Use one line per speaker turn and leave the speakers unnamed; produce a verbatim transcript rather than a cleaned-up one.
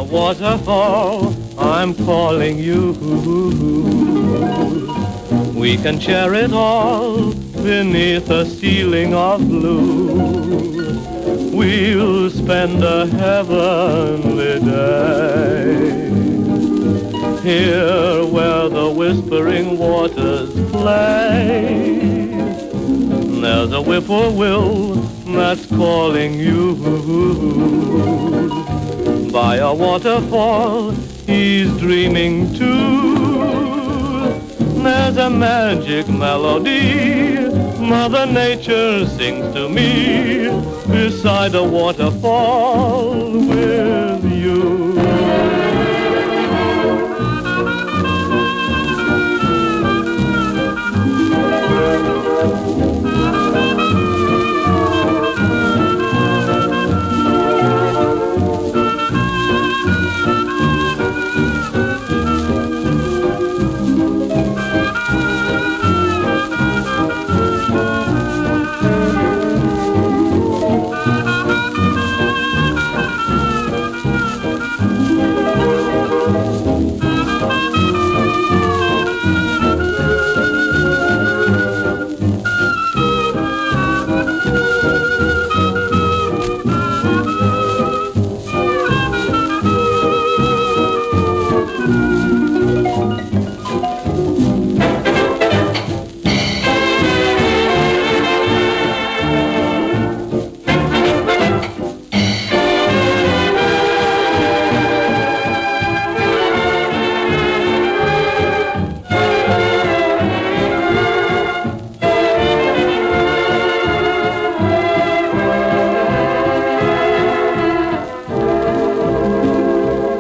waterfall, I'm calling you. We can share it all beneath a ceiling of blue. We'll spend a heavenly day here where the whispering waters play. There's a whippoorwill that's calling you. By a waterfall, he's dreaming too. There's a magic melody Mother Nature sings to me beside a waterfall with you.